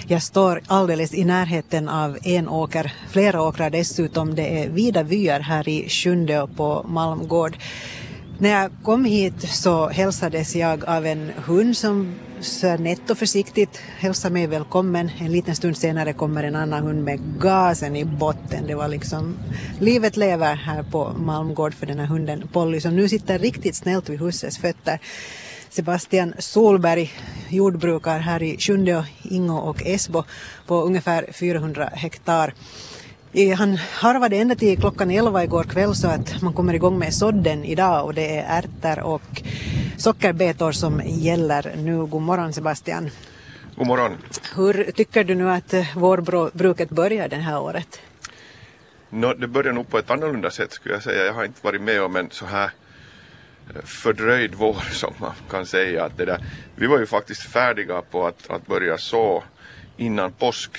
Jag står alldeles i närheten av en åker, flera åkrar dessutom. Det är vida vyer här i Sjundeå på Malmgård. När jag kom hit så hälsades jag av en hund som så nätt och försiktigt hälsade mig välkommen. En liten stund senare kommer en annan hund med gasen i botten. Det var liksom, livet lever här på Malmgård för den här hunden Polly som nu sitter riktigt snällt vid husets fötter. Sebastian Solberg jordbrukar här i Sjundeå, Ingo och Esbo på ungefär 400 hektar. Han harvade ända till klockan 11 igår kväll så att man kommer igång med sådden idag och det är ärtor och sockerbetor som gäller nu. God morgon Sebastian. God morgon. Hur tycker du nu att vårbruket börjar det här året? Det börjar nog på ett annorlunda sätt skulle jag säga. Jag har inte varit med om en så här fördröjd vår som man kan säga. Att vi var ju faktiskt färdiga på att börja så innan påsk.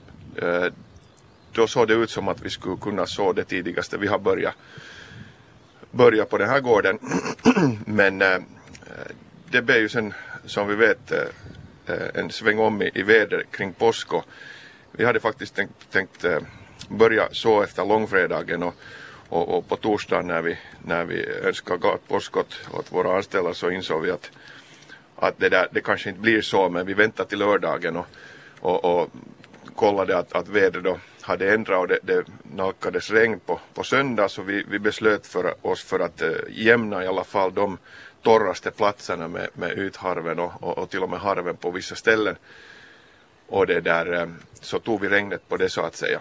Då såg det ut som att vi skulle kunna så det tidigaste vi har börjat på den här gården. Men det blev ju sen som vi vet en sväng om i väder kring påsk. Och vi hade faktiskt tänkt börja så efter långfredagen och på torsdagen när vi önskade gott påsk åt våra anställda så insåg vi att det kanske inte blir så, men vi väntar till lördagen och kollade att vädret då hade ändrat och det nalkades regn på söndag, så vi beslöt för att jämna i alla fall de torraste platserna med utharven och till och med harven på vissa ställen. Och så tog vi regnet på det så att säga.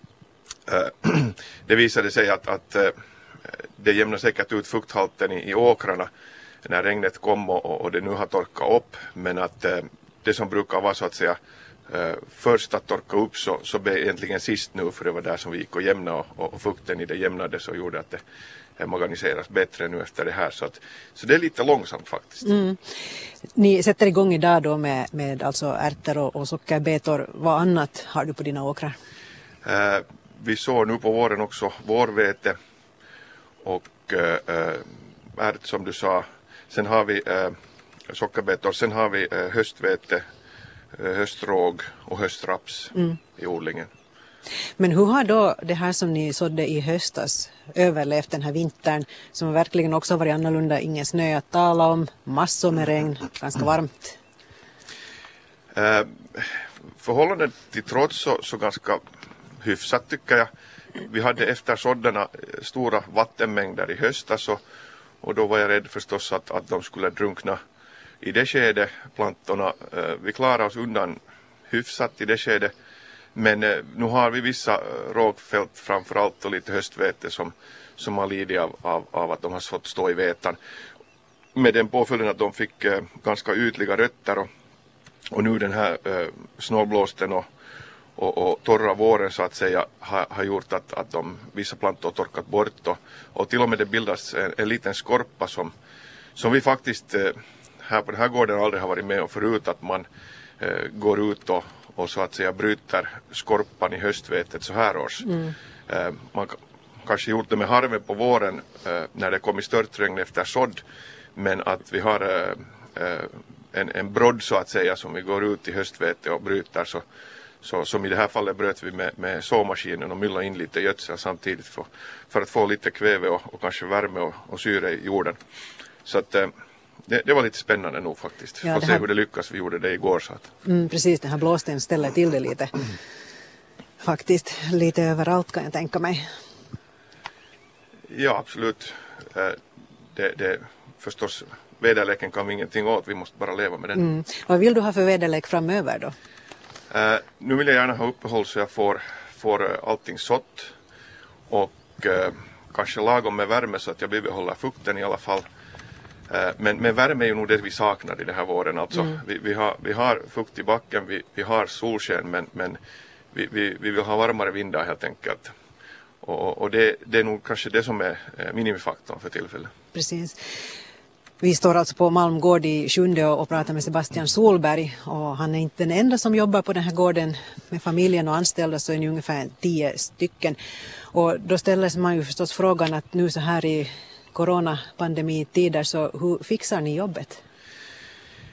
Det visade sig att det jämnar säkert ut fukthalten i åkrarna när regnet kom och det nu har torkat upp, men att det som brukar vara så att säga först att torka upp så blev egentligen sist nu, för det var där som vi gick och jämna och fukten i det jämnades och gjorde att det organiseras bättre nu efter det här, så det är lite långsamt faktiskt. Ni sätter igång idag då med alltså ärtor och sockerbetor. Vad annat har du på dina åkrar? Vi såg nu på våren också vårvete och ärt som du sa. Sen har vi sockerbetor, sen har vi höstvete, höstråg och höstraps i odlingen. Men hur har då det här som ni sådde i höstas överlevt den här vintern som verkligen också varit annorlunda, ingen snö att tala om, massor med regn, ganska varmt? Förhållandet till trots så ganska hyfsat tycker jag. Vi hade efter sådana stora vattenmängder i höstas och då var jag rädd förstås att de skulle drunkna i det skedet, plantorna. Vi klarar oss undan hyfsat i det skedet, men nu har vi vissa rågfält framförallt och lite höstvete som har lidit av att de har fått stå i vetan. Med den påföljden att de fick ganska ytliga rötter och nu den här snålblåsten och torra våren så att säga har gjort att vissa plantor torkat bort och till och med det bildas en liten skorpa som vi faktiskt här på den här gården aldrig har varit med om förut, att man går ut och så att säga bryter skorpan i höstvetet så här års. Man kanske gjort det med harven på våren när det kom i störtregn efter sådd, men att vi har en brodd så att säga som vi går ut i höstvetet och bryter så som i det här fallet bröt vi med såmaskinen och myllade in lite gödsel samtidigt för att få lite kväve och kanske värme och syre i jorden. Så att det var lite spännande nog faktiskt. Ja, se hur det lyckas. Vi gjorde det igår. Så att. Precis, den här blåsten ställer till det lite. Faktiskt lite överallt kan jag tänka mig. Ja, absolut. Det förstås, väderleken kan vi ingenting åt. Vi måste bara leva med den. Vad vill du ha för väderlek framöver då? Nu vill jag gärna ha uppehåll så jag får allting sått och kanske lagom med värme så att jag bibehåller fukten i alla fall. Men värme är ju nog det vi saknar i den här våren. Alltså, vi har fukt i backen, vi har solsken, men vi vill ha varmare vindar helt enkelt. Och det är nog kanske det som är minimifaktorn för tillfället. Precis. Vi står alltså på Malmgård i Sjundeå och pratar med Sebastian Solberg, och han är inte den enda som jobbar på den här gården. Med familjen och anställda så är ni ungefär 10 stycken. Och då ställer man ju förstås frågan att nu så här i coronapandemitider så hur fixar ni jobbet?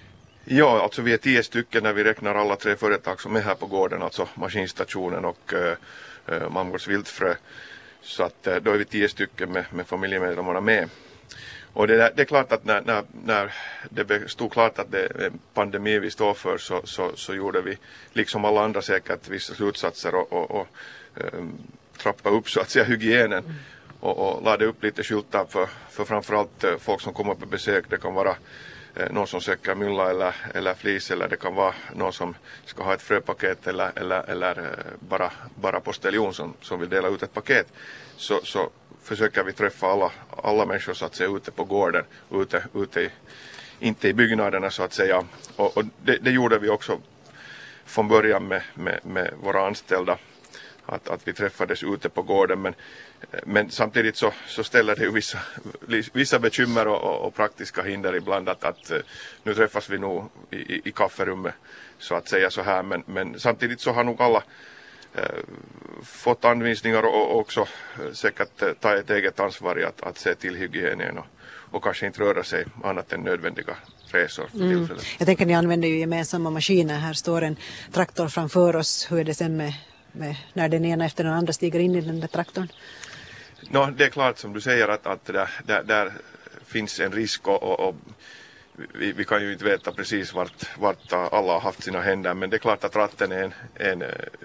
Ja, alltså vi är 10 stycken när vi räknar alla 3 företag som är här på gården, alltså maskinstationen och Malmgårds viltfrö. Så att då är vi 10 stycken med familjemedlemmarna med. Och det är klart att när det stod klart att det är pandemi vi står för så gjorde vi liksom alla andra säkert vissa slutsatser och trappa upp så att säga hygienen och lade upp lite skyltar för framförallt folk som kommer på besök. Det kan vara någon som söker mylla eller flis, eller det kan vara någon som ska ha ett fröpaket eller bara postiljon som vill dela ut ett paket. Så försöker vi träffa alla människor så att säga ute på gården, ute inte i byggnaderna så att säga. Och det gjorde vi också från början med våra anställda. Att vi träffades ute på gården, men samtidigt så ställer det ju vissa bekymmer och praktiska hinder ibland att nu träffas vi nog i kafferummet så att säga så här, men samtidigt så har nog alla fått anvisningar och också säkert ta ett eget ansvar i att se till hygienen och kanske inte röra sig annat än nödvändiga resor för tillfället. Jag tänker ni använder ju gemensamma maskiner. Här står en traktor framför oss. Hur är det sen med när den ena efter den andra stiger in i den där traktorn? Det är klart som du säger att där finns en risk och vi kan ju inte veta precis vart alla har haft sina händer, men det är klart att ratten är en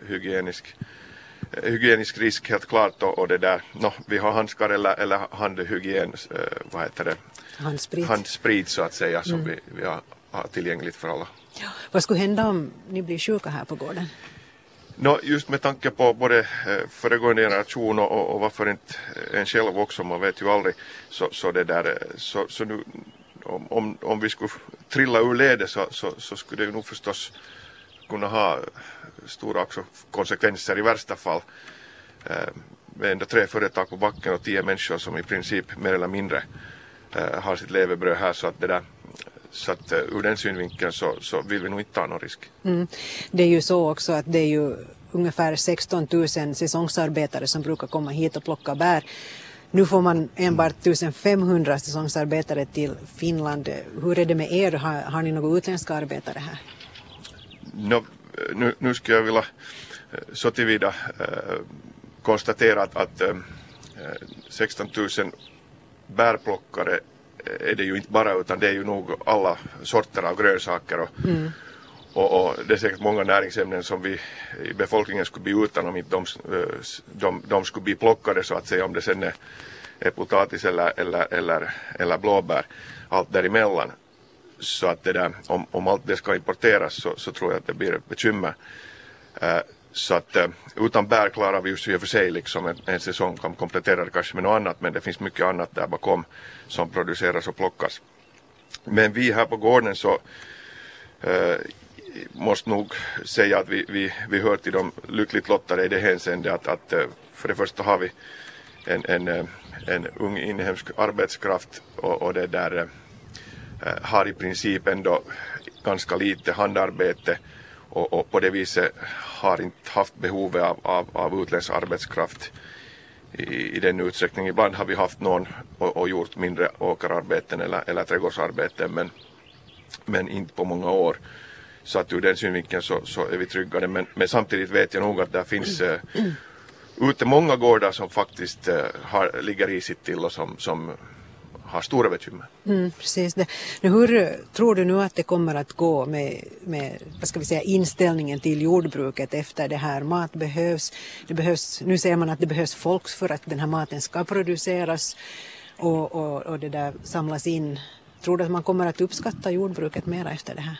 hygienisk risk helt klart och det där, vi har handskar eller handhygien, vad heter det? Handsprit så att säga som vi har tillgängligt för alla. Ja. Vad skulle hända om ni blir sjuka här på gården? Just med tanke på både föregående generation och varför inte en själv också, man vet ju aldrig, så det där, så nu om vi skulle trilla ur ledet så skulle det ju nog förstås kunna ha stora också konsekvenser i värsta fall. Med ändå 3 företag på backen och 10 människor som i princip mer eller mindre har sitt levebröd här, så att det där. Så att ur den synvinkeln så vill vi nog inte ta någon risk. Det är ju så också att det är ju ungefär 16 000 säsongsarbetare som brukar komma hit och plocka bär. Nu får man enbart 1500 säsongsarbetare till Finland. Hur är det med er? Har ni några utländska arbetare här? Nu skulle jag vilja så tillvida konstatera att 16 000 bärplockare är det ju inte bara, utan det är ju nog alla sorter av grönsaker och det är säkert många näringsämnen som vi i befolkningen skulle bli utan om inte de skulle bli plockade så att säga, om det sen är potatis eller blåbär, allt däremellan. Så att det där, om allt det ska importeras så tror jag att det blir ett bekymmer. Så att utan bär klarar vi just i och för sig liksom en säsong, kan komplettera det kanske med något annat, men det finns mycket annat där bakom som produceras och plockas. Men vi här på gården så måste nog säga att vi hör till de lyckligt lottade i det hänseende att för det första har vi en ung inhemsk arbetskraft och det där har i princip ändå ganska lite handarbete och på det viset har inte haft behov av utländsk arbetskraft i den utsträckning. Ibland har vi haft någon och gjort mindre åkerarbeten eller trädgårdsarbeten, men inte på många år. Så att ur den synvinkeln så är vi tryggade. Men samtidigt vet jag nog att det finns ute många gårdar som faktiskt ligger risigt till och som har stora bekymmer. Precis det. Hur tror du nu att det kommer att gå med vad ska vi säga, inställningen till jordbruket efter det här? Mat behövs. Nu säger man att det behövs folk för att den här maten ska produceras och det där samlas in. Tror du att man kommer att uppskatta jordbruket mer efter det här?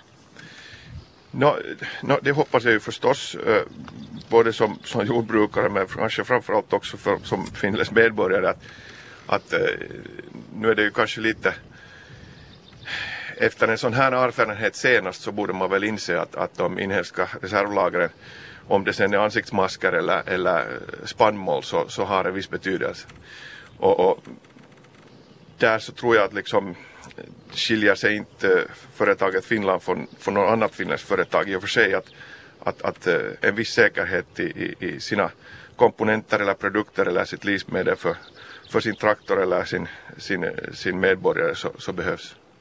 Det hoppas jag ju förstås, både som jordbrukare men kanske framförallt också som finländsk medborgare, att nu är det ju kanske lite efter en sån här erfarenhet senast så borde man väl inse att de inhemska reservlagren, om det sen är ansiktsmasker eller spannmål, så har en viss betydelse. Och där så tror jag att liksom skiljer sig inte företaget Finland från något annat finländskt företag i och för sig, att en viss säkerhet i sina komponenter eller produkter eller sitt livsmedel för sin traktor eller sin medborgare så behövs.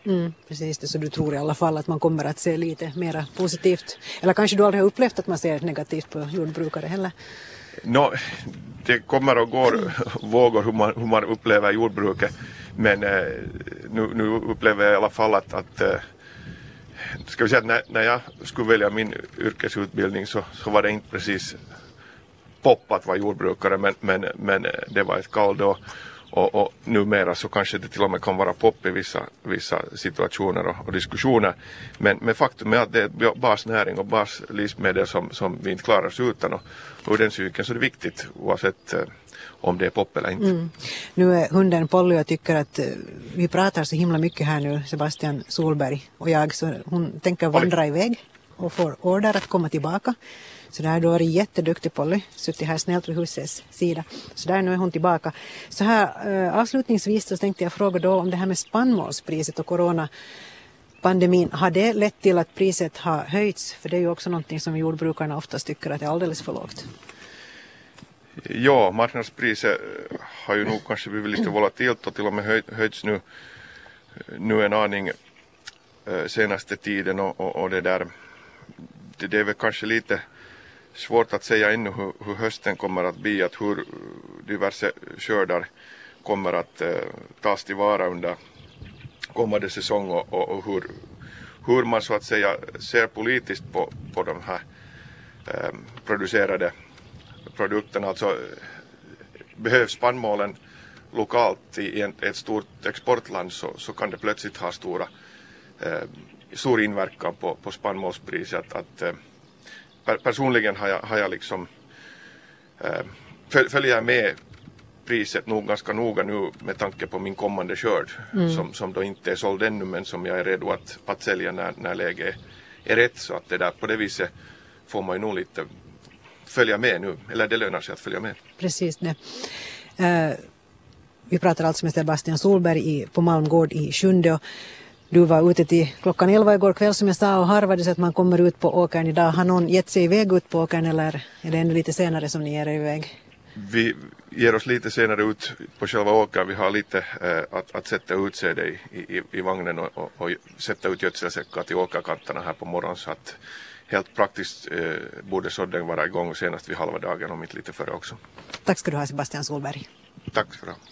Precis, det så du tror i alla fall att man kommer att se lite mer positivt. Eller kanske du aldrig har upplevt att man ser negativt på jordbrukare heller? Det kommer och går vågor hur man upplever jordbruket. Men nu upplever jag i alla fall att ska vi säga att när jag skulle välja min yrkesutbildning så var det inte precis pop att vara jordbrukare, men det var ett kall då. Och numera så kanske det till och med kan vara pop i vissa situationer och diskussioner. Men faktum är att det är basnäring och baslivsmedel som vi inte klarar oss utan. Och ur den cykeln så är det viktigt oavsett om det är pop eller inte. Nu är hunden Polly och tycker att vi pratar så himla mycket här nu, Sebastian Solberg och jag. Så hon tänker vandra iväg och får order att komma tillbaka. Så där då är det jätteduktig Polly, suttit här snällt vid husets sida. Så där nu är hon tillbaka. Så här avslutningsvis så tänkte jag fråga då om det här med spannmålspriset och coronapandemin. Har det lett till att priset har höjts? För det är ju också någonting som jordbrukarna oftast tycker att är alldeles för lågt. Ja, marknadspriset har ju nog kanske blivit lite volatilt och till och med höjts nu en aning senaste tiden och det är väl kanske lite svårt att säga ännu hur hösten kommer att bli, att hur diverse skördar kommer att tas tillvara under kommande säsong och hur man så att säga ser politiskt på de här producerade produkterna. Alltså behövs spannmålen lokalt i ett stort exportland så kan det plötsligt ha stor inverkan på spannmålspriset. Personligen har jag liksom följer med priset nog ganska noga nu med tanke på min kommande skörd som då inte är såld ännu men som jag är redo att sälja när läget är rätt, så att det där på det viset får man ju nog lite följa med nu, eller det lönar sig att följa med. Precis det. Vi pratar alltså med Sebastian Solberg på Malmgård i Sjunde. Du var ute till klockan 11 igår kväll som jag sa och harvade så att man kommer ut på åkern idag. Har någon gett sig iväg ut på åkern eller är det ännu lite senare som ni ger er iväg? Vi ger oss lite senare ut på själva åkern. Vi har lite att sätta ut sig i vagnen och sätta ut gödselsäckar till åkerkanterna här på morgonen, så att helt praktiskt borde sådden vara igång senast vid halva dagen och mitt lite före också. Tack ska du ha, Sebastian Solberg. Tack ska du ha.